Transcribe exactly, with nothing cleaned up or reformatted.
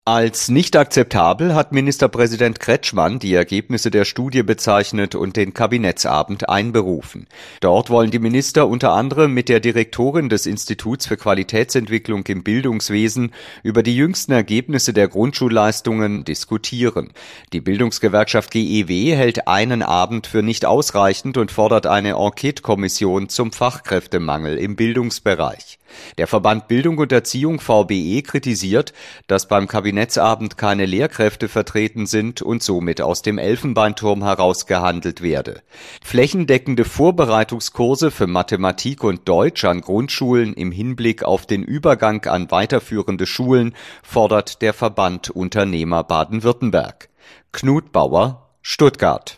Als nicht akzeptabel hat Ministerpräsident Kretschmann die Ergebnisse der Studie bezeichnet und den Kabinettsabend einberufen. Dort wollen die Minister unter anderem mit der Direktorin des Instituts für Qualitätsentwicklung im Bildungswesen über die jüngsten Ergebnisse der Grundschulleistungen diskutieren. Die Bildungsgewerkschaft G E W hält einen Abend für nicht ausreichend und fordert eine Enquete-Kommission zum Fachkräftemangel im Bildungsbereich. Der Verband Bildung und Erziehung V B E kritisiert, dass beim Kabinettsabend keine Lehrkräfte vertreten sind und somit aus dem Elfenbeinturm herausgehandelt werde. Flächendeckende Vorbereitungskurse für Mathematik und Deutsch an Grundschulen im Hinblick auf den Übergang an weiterführende Schulen fordert der Verband Unternehmer Baden-Württemberg. Knut Bauer, Stuttgart.